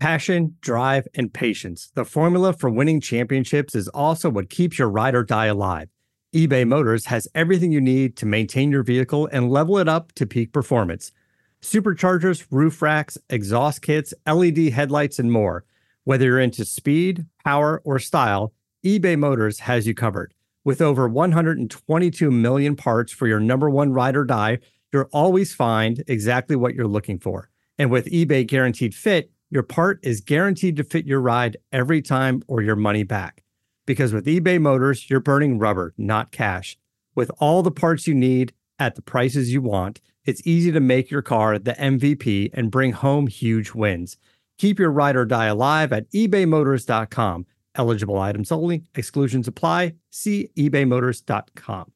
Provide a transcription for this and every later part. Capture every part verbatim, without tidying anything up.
Passion, drive, and patience. The formula for winning championships is also what keeps your ride or die alive. eBay Motors has everything you need to maintain your vehicle and level it up to peak performance. Superchargers, roof racks, exhaust kits, L E D headlights, and more. Whether you're into speed, power, or style, eBay Motors has you covered. With over one hundred twenty-two million parts for your number one ride or die, you'll always find exactly what you're looking for. And with eBay Guaranteed Fit, your part is guaranteed to fit your ride every time or your money back. Because with eBay Motors, you're burning rubber, not cash. With all the parts you need at the prices you want, it's easy to make your car the M V P and bring home huge wins. Keep your ride or die alive at ebay motors dot com. Eligible items only. Exclusions apply. See ebay motors dot com.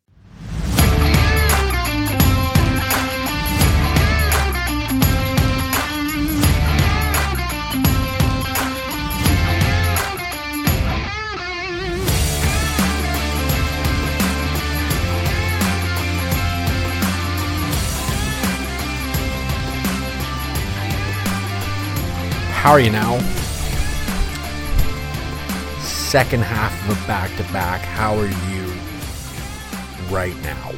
How are you now? Second half of a back-to-back. How are you right now?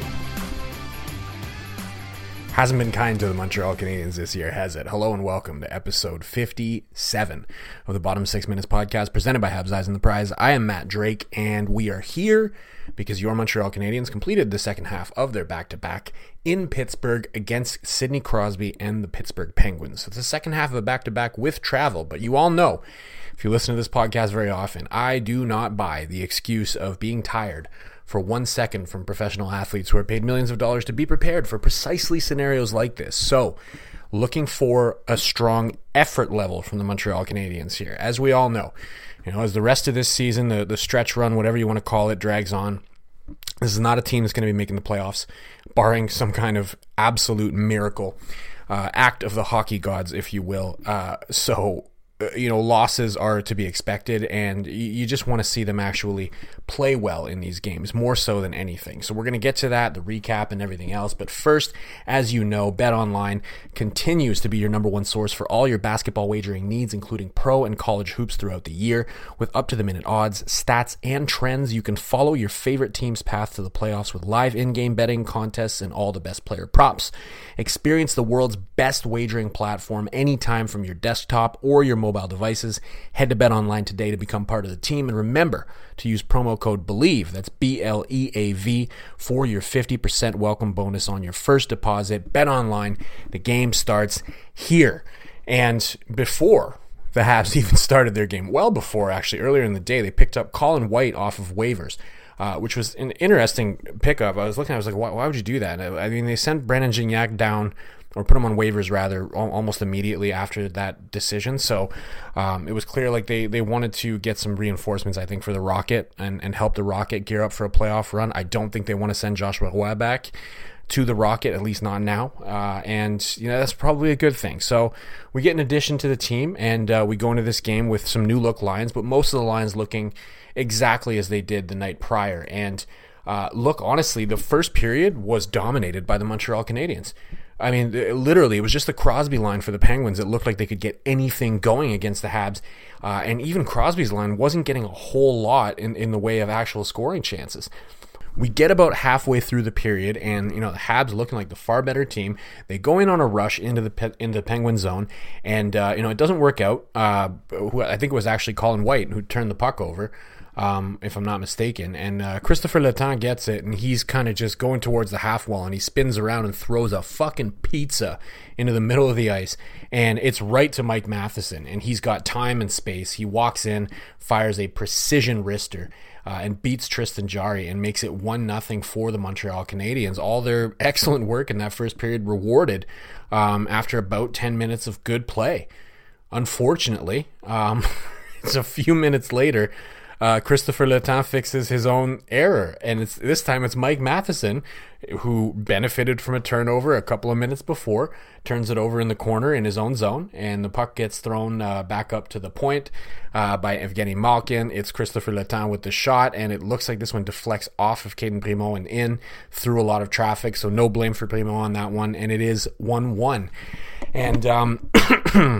Hasn't been kind to the Montreal Canadiens this year, has it? Hello and welcome to episode fifty-seven of the Bottom Six Minutes podcast presented by Habs Eyes on the Prize. I am Matt Drake, and we are here because your Montreal Canadiens completed the second half of their back-to-back in Pittsburgh against Sidney Crosby and the Pittsburgh Penguins. So it's the second half of a back-to-back with travel, but you all know, if you listen to this podcast very often, I do not buy the excuse of being tired for one second from professional athletes who are paid millions of dollars to be prepared for precisely scenarios like this. So, looking for a strong effort level from the Montreal Canadiens here. As we all know, you know, as the rest of this season, the, the stretch run, whatever you want to call it, drags on, this is not a team that's going to be making the playoffs, barring some kind of absolute miracle, uh, act of the hockey gods, if you will. Uh, so, you know, losses are to be expected, and you just want to see them actually play well in these games, more so than anything. So we're going to get to that, the recap and everything else. But first, as you know, BetOnline continues to be your number one source for all your basketball wagering needs, including pro and college hoops throughout the year. With up-to-the-minute odds, stats, and trends, you can follow your favorite team's path to the playoffs with live in-game betting, contests, and all the best player props. Experience the world's best wagering platform anytime from your desktop or your mobile devices. Head to BetOnline today to become part of the team, and remember to use promo code BELIEVE, that's B L E A V, for your fifty percent welcome bonus on your first deposit. BetOnline, the game starts here. And before the Habs even started their game, well before actually, earlier in the day, they picked up Colin White off of waivers, uh, which was an interesting pickup. I was looking, I was like, why, why would you do that? I mean, they sent Brandon Gignac down, or put him on waivers rather, almost immediately after that decision. So um, it was clear like they, they wanted to get some reinforcements, I think, for the Rocket and, and help the Rocket gear up for a playoff run. I don't think they want to send Joshua Roy back to the Rocket, at least not now. Uh, and, you know, that's probably a good thing. So we get an addition to the team, and uh, we go into this game with some new look lines, but most of the lines looking exactly as they did the night prior. And uh, look, honestly, the first period was dominated by the Montreal Canadiens. I mean, literally, it was just the Crosby line for the Penguins. It looked like they could get anything going against the Habs. Uh, and even Crosby's line wasn't getting a whole lot in, in the way of actual scoring chances. We get about halfway through the period, and, you know, the Habs looking like the far better team. They go in on a rush into the into the Penguin zone, and, uh, you know, it doesn't work out. Uh, who, I think it was actually Colin White who turned the puck over. Um, if I'm not mistaken. And uh, Christopher Letang gets it, and he's kind of just going towards the half wall, and he spins around and throws a fucking pizza into the middle of the ice, and it's right to Mike Matheson, and he's got time and space. He walks in, fires a precision wrister, uh, and beats Tristan Jarry and makes it one nothing for the Montreal Canadiens. All their excellent work in that first period rewarded um, after about ten minutes of good play. Unfortunately, um, it's a few minutes later, Uh, Christopher Letang fixes his own error, and it's this time it's Mike Matheson, who benefited from a turnover a couple of minutes before, turns it over in the corner in his own zone, and the puck gets thrown uh, back up to the point uh, by Evgeny Malkin. It's Christopher Letang with the shot, and it looks like this one deflects off of Caden Primo and in through a lot of traffic, so no blame for Primo on that one, and it is one one. And um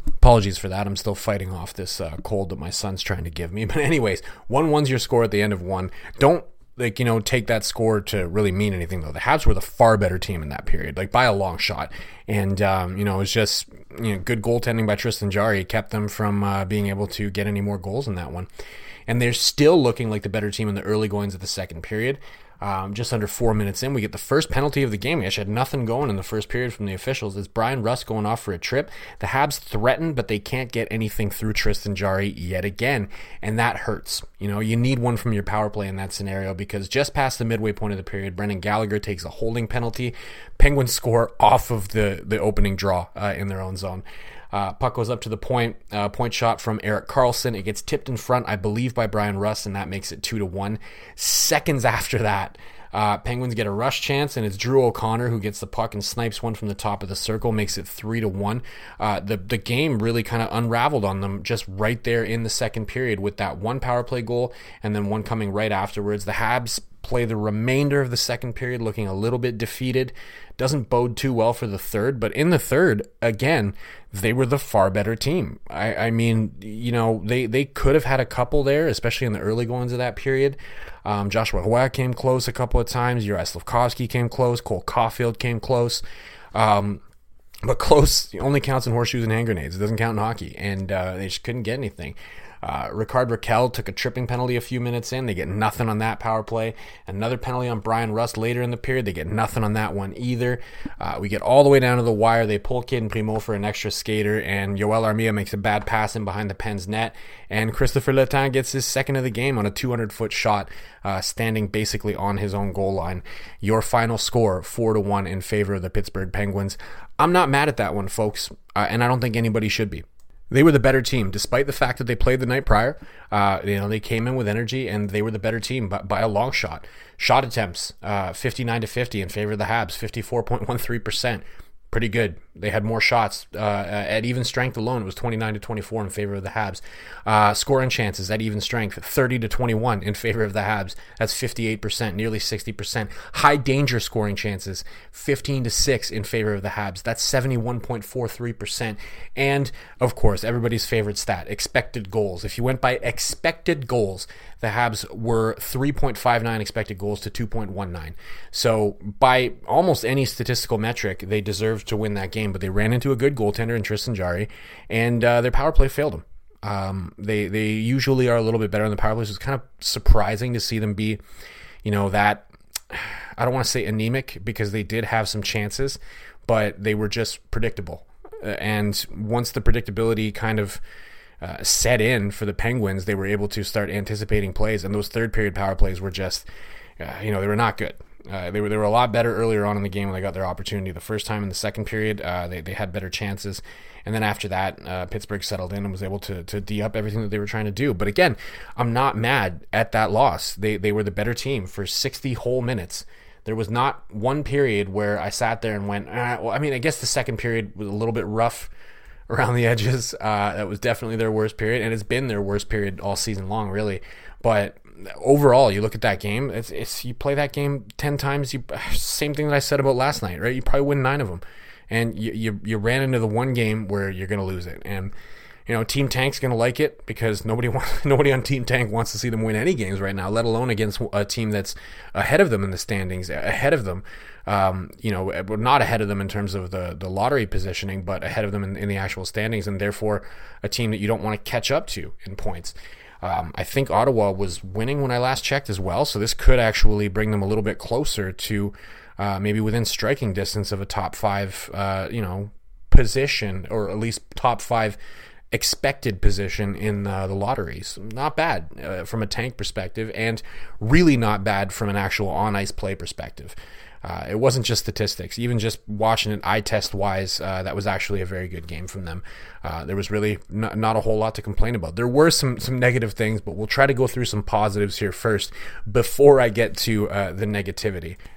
Apologies for that. I'm still fighting off this uh, cold that my son's trying to give me. But anyways, one one's your score at the end of one. Don't, like, you know, take that score to really mean anything, though. The Habs were the far better team in that period, like by a long shot. And, um, you know, it was just, you know, good goaltending by Tristan Jarry kept them from uh, being able to get any more goals in that one. And they're still looking like the better team in the early goings of the second period. Um, just under four minutes in, we get the first penalty of the game. We actually had nothing going in the first period from the officials. It's Brian Rust going off for a trip. The Habs threaten, but they can't get anything through Tristan Jarry yet again, and that hurts. You know, you need one from your power play in that scenario, because just past the midway point of the period, Brendan Gallagher takes a holding penalty. Penguins score off of the, the opening draw uh, in their own zone. Uh, puck goes up to the point, uh, point shot from Erik Karlsson. It gets tipped in front, I believe, by Brian Rust, and that makes it two to one. Seconds after that, uh, Penguins get a rush chance, and it's Drew O'Connor who gets the puck and snipes one from the top of the circle, makes it three to one. Uh, the the game really kind of unraveled on them just right there in the second period with that one power play goal and then one coming right afterwards. The Habs play the remainder of the second period looking a little bit defeated. Doesn't bode too well for the third, but in the third, again, they were the far better team. I, I mean, you know, they, they could have had a couple there, especially in the early goings of that period. Um, Joshua Roy came close a couple of times. Juraj Slafkovsky came close. Cole Caulfield came close. Um, but close only counts in horseshoes and hand grenades. It doesn't count in hockey, and uh, they just couldn't get anything. Uh, Ricard Raquel took a tripping penalty a few minutes in. They get nothing on that power play. Another penalty on Brian Rust later in the period. They get nothing on that one either. Uh, we get all the way down to the wire. They pull Kid and Primo for an extra skater, and Yoel Armia makes a bad pass in behind the Pens net, and Christopher Letang gets his second of the game on a two hundred foot shot, uh, standing basically on his own goal line. Your final score, four to one in favor of the Pittsburgh Penguins. I'm not mad at that one, folks, uh, and I don't think anybody should be. They were the better team, despite the fact that they played the night prior. Uh, you know, they came in with energy, and they were the better team by, by a long shot. Shot attempts, uh, fifty-nine to fifty in favor of the Habs, fifty-four point one three percent. Pretty good. They had more shots. Uh, at even strength alone, it was twenty-nine to twenty-four in favor of the Habs. Uh, scoring chances at even strength, thirty to twenty-one in favor of the Habs. That's fifty-eight percent, nearly sixty percent. High danger scoring chances, fifteen to six in favor of the Habs. That's seventy-one point four three percent. And, of course, everybody's favorite stat, expected goals. If you went by expected goals, the Habs were three point five nine expected goals to two point one nine. So by almost any statistical metric, they deserved to win that game, but they ran into a good goaltender in Tristan Jarry, and uh, their power play failed them. Um, they they usually are a little bit better on the power play, so it's kind of surprising to see them be, you know, that, I don't want to say anemic, because they did have some chances, but they were just predictable. Uh, and once the predictability kind of Uh, set in for the Penguins, they were able to start anticipating plays, and those third period power plays were just, uh, you know, they were not good. Uh, they were they were a lot better earlier on in the game when they got their opportunity. The first time in the second period, uh, they, they had better chances, and then after that, uh, Pittsburgh settled in and was able to to D up everything that they were trying to do. But again, I'm not mad at that loss. They they were the better team for sixty whole minutes. There was not one period where I sat there and went, ah, well, I mean, I guess the second period was a little bit rough around the edges. Uh, that was definitely their worst period, and it's been their worst period all season long, really. But overall, you look at that game, it's, it's you play that game ten times, you same thing that I said about last night, right? You probably win nine of them, and you you, you ran into the one game where you're going to lose it. And you know, Team Tank's going to like it, because nobody wants, nobody on Team Tank wants to see them win any games right now, let alone against a team that's ahead of them in the standings, ahead of them. Um, you know, not ahead of them in terms of the, the lottery positioning, but ahead of them in, in the actual standings, and therefore a team that you don't want to catch up to in points. Um, I think Ottawa was winning when I last checked as well, so this could actually bring them a little bit closer to uh, maybe within striking distance of a top five, uh, you know, position, or at least top five expected position in uh, the lotteries. Not bad uh, from a Tank perspective, and really not bad from an actual on-ice play perspective. Uh, it wasn't just statistics. Even just watching it eye test wise, uh, that was actually a very good game from them. Uh, there was really not, not a whole lot to complain about. There were some some negative things, but we'll try to go through some positives here first before I get to uh, the negativity.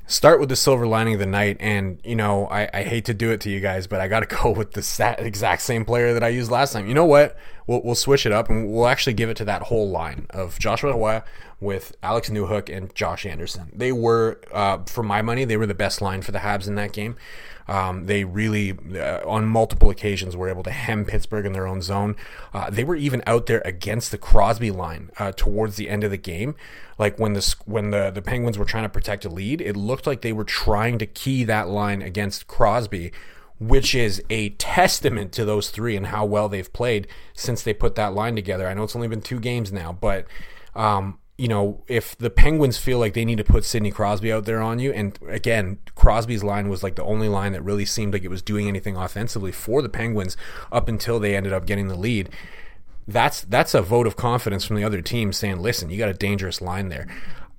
start with the silver lining of the night, and you know, I, I hate to do it to you guys, but I got to go with the sat, exact same player that I used last time. You know what? We'll we'll switch it up, and we'll actually give it to that whole line of Joshua Roy with Alex Newhook and Josh Anderson. They were, uh, for my money, they were the best line for the Habs in that game. Um, they really, uh, on multiple occasions, were able to hem Pittsburgh in their own zone. Uh, they were even out there against the Crosby line uh, towards the end of the game. Like when the when the, the Penguins were trying to protect a lead, it looked like they were trying to key that line against Crosby, which is a testament to those three and how well they've played since they put that line together. I know it's only been two games now, but um, you know, if the Penguins feel like they need to put Sidney Crosby out there on you, and again, Crosby's line was like the only line that really seemed like it was doing anything offensively for the Penguins up until they ended up getting the lead. That's that's a vote of confidence from the other team saying, listen, you got a dangerous line there.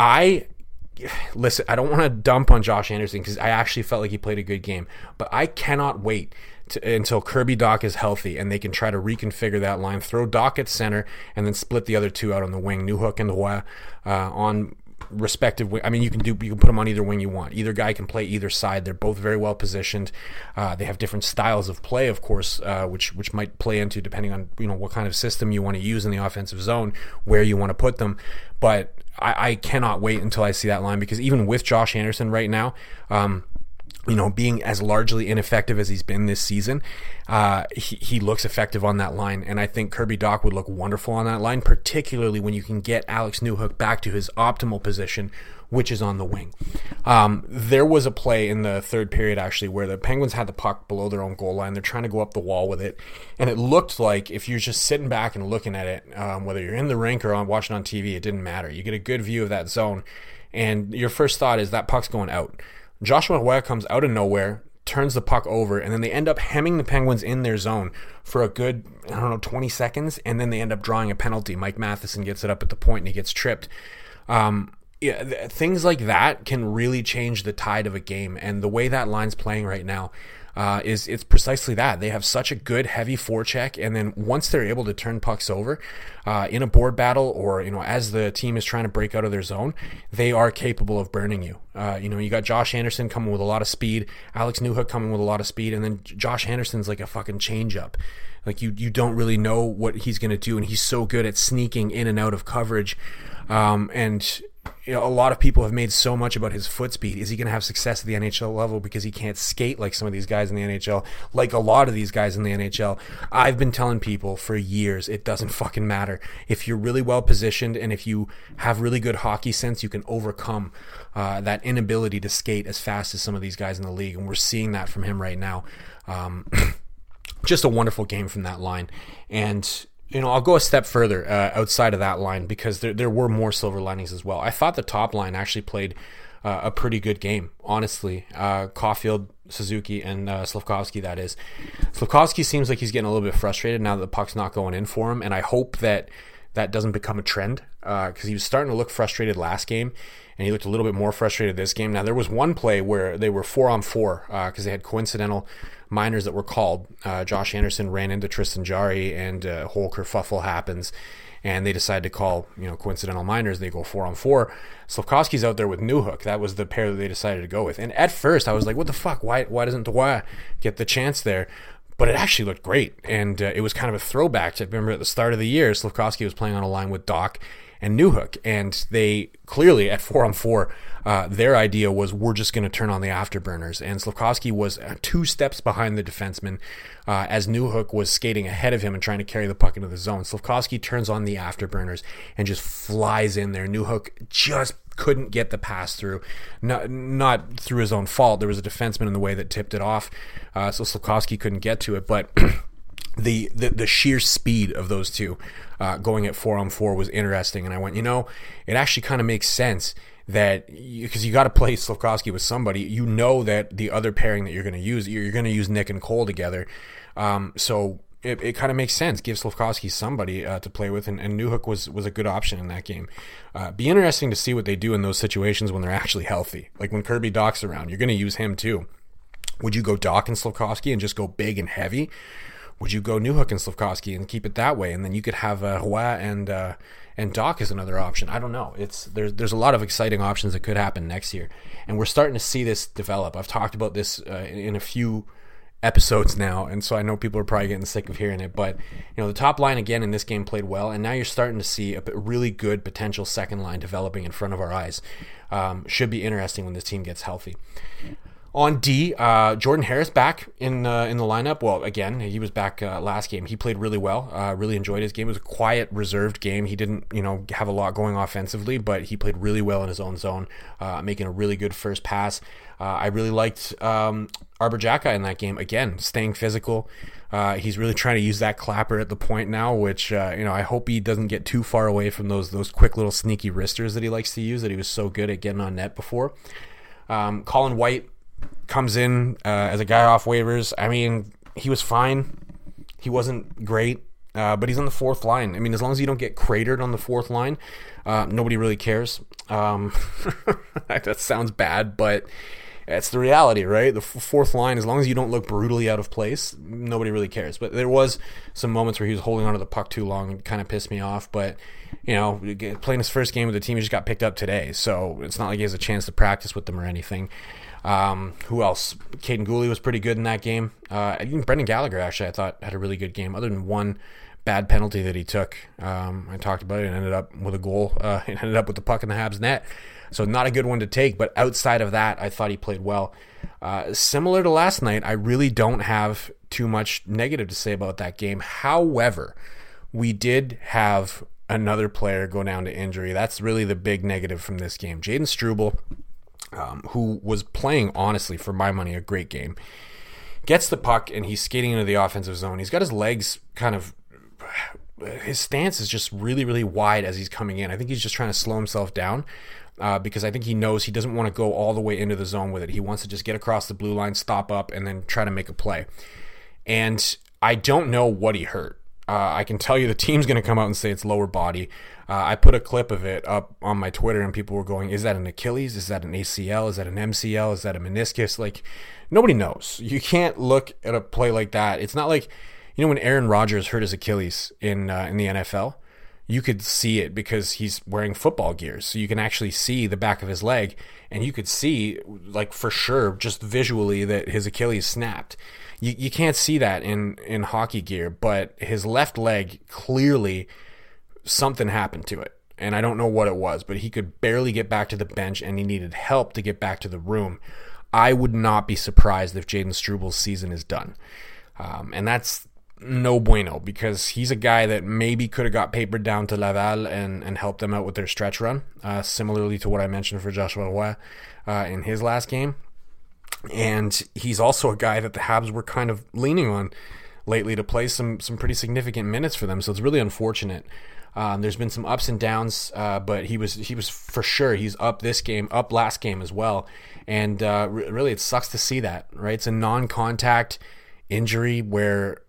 I listen, I don't want to dump on Josh Anderson because I actually felt like he played a good game, but I cannot wait to, until Kirby Dach is healthy and they can try to reconfigure that line, throw Dach at center, and then split the other two out on the wing, Newhook and Roy, uh, on respective wing. I mean, you can do you can put them on either wing you want. Either guy can play either side. They're both very well positioned. Uh, they have different styles of play, of course, uh, which which might play into depending on you know what kind of system you want to use in the offensive zone, where you want to put them. But I, I cannot wait until I see that line, because even with Josh Anderson right now, um, you know, being as largely ineffective as he's been this season, uh, he, he looks effective on that line. And I think Kirby Dach would look wonderful on that line, particularly when you can get Alex Newhook back to his optimal position, which is on the wing. Um, there was a play in the third period, actually, where the Penguins had the puck below their own goal line. They're trying to go up the wall with it. And it looked like, if you're just sitting back and looking at it, um, whether you're in the rink or on watching on T V, it didn't matter. You get a good view of that zone. And your first thought is that puck's going out. Joshua Roy comes out of nowhere, turns the puck over, and then they end up hemming the Penguins in their zone for a good, I don't know, twenty seconds, and then they end up drawing a penalty. Mike Matheson gets it up at the point, and he gets tripped. Um, yeah, th- things like that can really change the tide of a game, and the way that line's playing right now uh, is it's precisely that. They have such a good, heavy forecheck, and then once they're able to turn pucks over uh, in a board battle, or you know, as the team is trying to break out of their zone, they are capable of burning you. Uh, you know, you got Josh Anderson coming with a lot of speed, Alex Newhook coming with a lot of speed, and then Josh Anderson's like a fucking changeup. Like you, you don't really know what he's going to do, and he's so good at sneaking in and out of coverage. Um, and you know, a lot of people have made so much about his foot speed. Is he going to have success at the N H L level because he can't skate like some of these guys in the N H L, like a lot of these guys in the N H L? I've been telling people for years, it doesn't fucking matter. If you're really well positioned and if you have really good hockey sense, you can overcome uh, that inability to skate as fast as some of these guys in the league. And we're seeing that from him right now. Um, just a wonderful game from that line. And you know, I'll go a step further uh, outside of that line, because there there were more silver linings as well. I thought the top line actually played uh, a pretty good game, honestly. Uh, Caulfield, Suzuki, and uh, Slafkovsky, that is. Slafkovsky seems like he's getting a little bit frustrated now that the puck's not going in for him, and I hope that that doesn't become a trend, because uh, he was starting to look frustrated last game, and he looked a little bit more frustrated this game. Now, there was one play where they were four on four because uh, they had coincidental minors that were called. Uh, Josh Anderson ran into Tristan Jarry, and a uh, whole kerfuffle happens, and they decide to call, you know, coincidental minors. They go four on four. Slafkovsky's out there with Newhook. That was the pair that they decided to go with. And at first, I was like, what the fuck? Why why doesn't Dwyer get the chance there? But it actually looked great, and uh, it was kind of a throwback to, remember at the start of the year, Slafkovsky was playing on a line with Dach and Newhook, and they clearly at four on four, uh, their idea was, we're just going to turn on the afterburners, and Slafkovsky was uh, two steps behind the defenseman uh, as Newhook was skating ahead of him and trying to carry the puck into the zone. Slafkovsky turns on the afterburners and just flies in there. Newhook just couldn't get the pass through, not, not through his own fault. There was a defenseman in the way that tipped it off, uh, so Slafkovsky couldn't get to it, but The, the the sheer speed of those two uh, going at four on four was interesting, and I went, you know, it actually kind of makes sense that, because you, you got to play Slafkovsky with somebody, you know that the other pairing that you're going to use, you're, you're going to use Nick and Cole together, um, so it, it kind of makes sense. Give Slafkovsky somebody uh, to play with, and, and Newhook was was a good option in that game. Uh, be interesting to see what they do in those situations when they're actually healthy, like when Kirby Dach's around. You're going to use him too. Would you go Dach and Slafkovsky and just go big and heavy? Would you go Newhook and Slafkovsky and keep it that way? And then you could have uh, Roy and uh, and Doc as another option. I don't know. It's there's there's a lot of exciting options that could happen next year, and we're starting to see this develop. I've talked about this uh, in a few episodes now, and so I know people are probably getting sick of hearing it. But you know, the top line again in this game played well, and now you're starting to see a really good potential second line developing in front of our eyes. Um, should be interesting when this team gets healthy. On D, uh, Jordan Harris back in uh, in the lineup. Well, again, he was back uh, last game. He played really well. Uh, really enjoyed his game. It was a quiet, reserved game. He didn't, you know, have a lot going offensively, but he played really well in his own zone, uh, making a really good first pass. Uh, I really liked um, Arbor Xhekaj in that game. Again, staying physical. Uh, he's really trying to use that clapper at the point now, which uh, you know, I hope he doesn't get too far away from those those quick little sneaky wristers that he likes to use, that he was so good at getting on net before. Um, Colin White comes in uh, as a guy off waivers. I mean, he was fine. He wasn't great, uh, but he's on the fourth line. I mean, as long as you don't get cratered on the fourth line, uh, nobody really cares. Um, that sounds bad, but it's the reality, right? The f- fourth line, as long as you don't look brutally out of place, nobody really cares. But there was some moments where he was holding onto the puck too long and kind of pissed me off. But, you know, playing his first game with the team, he just got picked up today. So it's not like he has a chance to practice with them or anything. Um, who else? Caden Gooley was pretty good in that game. Uh, even Brendan Gallagher, actually, I thought had a really good game, other than one bad penalty that he took. Um, I talked about it and ended up with a goal. Uh, it ended up with the puck in the Habs net. So not a good one to take, but outside of that, I thought he played well. Uh, similar to last night, I really don't have too much negative to say about that game. However, we did have another player go down to injury. That's really the big negative from this game. Jayden Struble, um, who was playing, honestly, for my money, a great game, gets the puck and he's skating into the offensive zone. He's got his legs kind of... His stance is just really, really wide as he's coming in. I think he's just trying to slow himself down. Uh, because I think he knows he doesn't want to go all the way into the zone with it. He wants to just get across the blue line, stop up, and then try to make a play. And I don't know what he hurt. Uh, I can tell you the team's going to come out and say it's lower body. Uh, I put a clip of it up on my Twitter, and people were going, is that an Achilles? Is that an A C L? Is that an M C L? Is that a meniscus? Like, nobody knows. You can't look at a play like that. It's not like, you know, when Aaron Rodgers hurt his Achilles in uh, in the N F L, you could see it because he's wearing football gears. So you can actually see the back of his leg, and you could see, like, for sure, just visually, that his Achilles snapped. You you can't see that in, in hockey gear, but his left leg, clearly something happened to it. And I don't know what it was, but he could barely get back to the bench, and he needed help to get back to the room. I would not be surprised if Jayden Struble's season is done. Um, and that's no bueno, because he's a guy that maybe could have got papered down to Laval and, and helped them out with their stretch run, uh, similarly to what I mentioned for Joshua Roy uh, in his last game. And he's also a guy that the Habs were kind of leaning on lately to play some some pretty significant minutes for them, so it's really unfortunate. Um, there's been some ups and downs, uh, but he was he was for sure. He's up this game, up last game as well, and uh, re- really it sucks to see that, right? It's a non-contact injury where,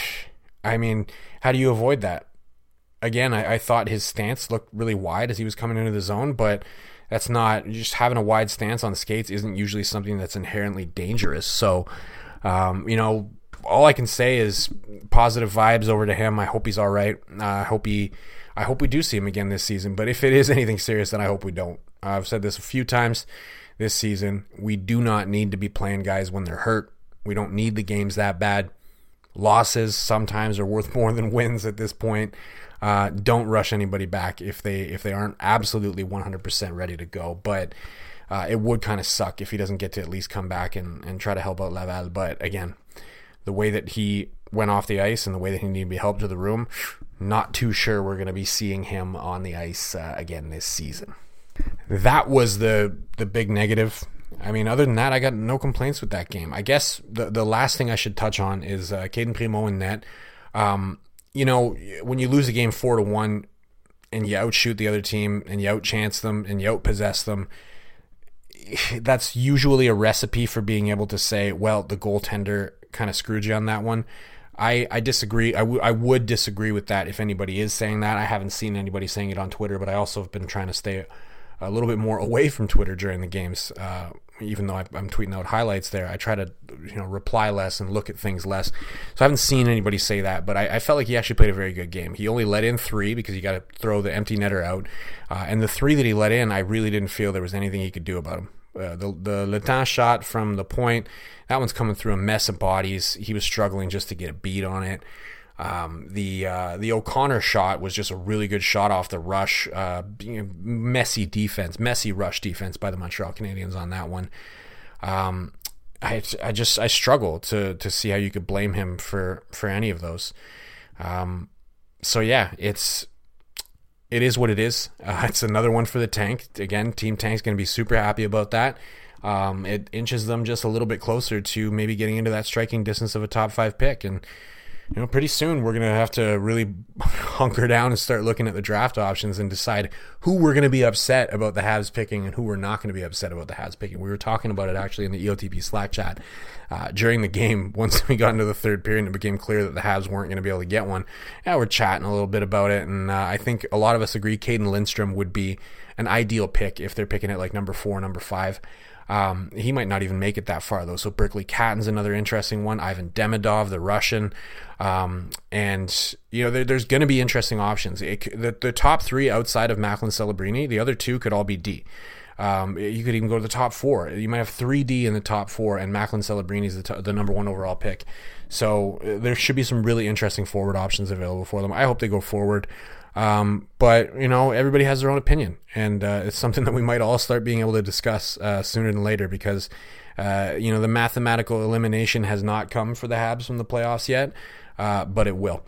I mean, how do you avoid that? Again, I, I thought his stance looked really wide as he was coming into the zone, but that's not, just having a wide stance on skates isn't usually something that's inherently dangerous. So, um, you know, all I can say is positive vibes over to him. I hope he's all right. Uh, I hope he, I hope we do see him again this season. But if it is anything serious, then I hope we don't. Uh, I've said this a few times this season. We do not need to be playing guys when they're hurt. We don't need the games that bad. Losses sometimes are worth more than wins at this point. Uh, don't rush anybody back if they if they aren't absolutely one hundred percent ready to go. But uh, it would kind of suck if he doesn't get to at least come back and, and try to help out Laval. But again, the way that he went off the ice and the way that he needed to be helped to the room, not too sure we're going to be seeing him on the ice uh, again this season. That was the the big negative. I mean, other than that, I got no complaints with that game. I guess the the last thing I should touch on is uh, Caden Primo in net. Um, you know, when you lose a game four to one and you outshoot the other team and you outchance them and you outpossess them, that's usually a recipe for being able to say, well, the goaltender kind of screwed you on that one. I, I disagree. I, w- I would disagree with that if anybody is saying that. I haven't seen anybody saying it on Twitter, but I also have been trying to stay a little bit more away from Twitter during the games uh, even though I, I'm tweeting out highlights there, I try to, you know, reply less and look at things less. So I haven't seen anybody say that, but I, I felt like he actually played a very good game. He only let in three because you got to throw the empty netter out. Uh, and the three that he let in, I really didn't feel there was anything he could do about them. Uh, the the Letain shot from the point, that one's coming through a mess of bodies. He was struggling just to get a beat on it. Um, the uh, the O'Connor shot was just a really good shot off the rush. Uh, you know, messy defense, messy rush defense by the Montreal Canadiens on that one. Um, I I just I struggle to to see how you could blame him for for any of those. Um, so yeah, it's it is what it is. Uh, it's another one for the tank. Again, Team Tank's going to be super happy about that. Um, it inches them just a little bit closer to maybe getting into that striking distance of a top five pick. And you know, pretty soon we're going to have to really hunker down and start looking at the draft options and decide who we're going to be upset about the Habs picking and who we're not going to be upset about the Habs picking. We were talking about it actually in the E O T P Slack chat uh, during the game. Once we got into the third period and it became clear that the Habs weren't going to be able to get one, yeah, we're chatting a little bit about it. And uh, I think a lot of us agree Caden Lindstrom would be an ideal pick if they're picking it like number four, number five. Um, he might not even make it that far, though. So Berkeley Catton's another interesting one. Ivan Demidov, the Russian. Um, and, you know, there, there's going to be interesting options. It, the, the top three outside of Macklin Celebrini, the other two could all be D. Um, you could even go to the top four. You might have three D in the top four, and Macklin Celebrini is the, t- the number one overall pick. So uh, there should be some really interesting forward options available for them. I hope they go forward. Um, but, you know, everybody has their own opinion, and uh, it's something that we might all start being able to discuss uh, sooner than later because, uh, you know, the mathematical elimination has not come for the Habs from the playoffs yet, uh, but it will.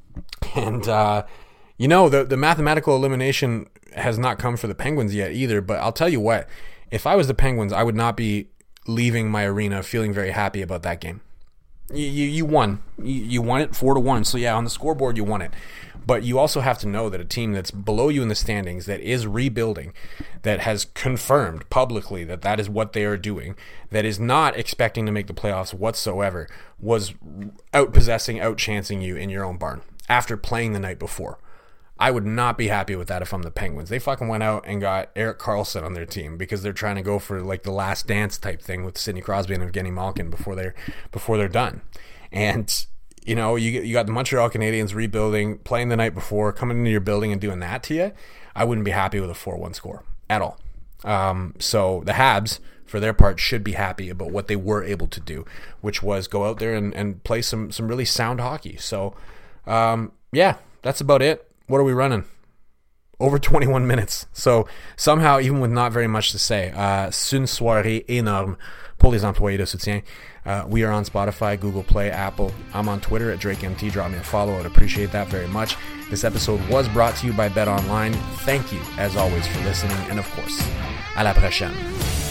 And, uh, you know, the, the mathematical elimination has not come for the Penguins yet either, but I'll tell you what, if I was the Penguins, I would not be leaving my arena feeling very happy about that game. You, you, you won. You, you won it four to one. So, yeah, on the scoreboard, you won it. But you also have to know that a team that's below you in the standings, that is rebuilding, that has confirmed publicly that that is what they are doing, that is not expecting to make the playoffs whatsoever, was outpossessing, outchancing you in your own barn after playing the night before. I would not be happy with that if I'm the Penguins. They fucking went out and got Erik Karlsson on their team because they're trying to go for like the last dance type thing with Sidney Crosby and Evgeny Malkin before they're before they're done. And you know, you you got the Montreal Canadiens rebuilding, playing the night before, coming into your building and doing that to you. I wouldn't be happy with a four one score at all. Um, so the Habs, for their part, should be happy about what they were able to do, which was go out there and, and play some some really sound hockey. So, um, yeah, that's about it. What are we running? Over twenty-one minutes. So somehow, even with not very much to say, uh, c'est une soirée énorme pour les employés de soutien. Uh, we are on Spotify, Google Play, Apple. I'm on Twitter at DrakeMT. Drop me a follow. I'd appreciate that very much. This episode was brought to you by Bet Online. Thank you, as always, for listening. And of course, à la prochaine.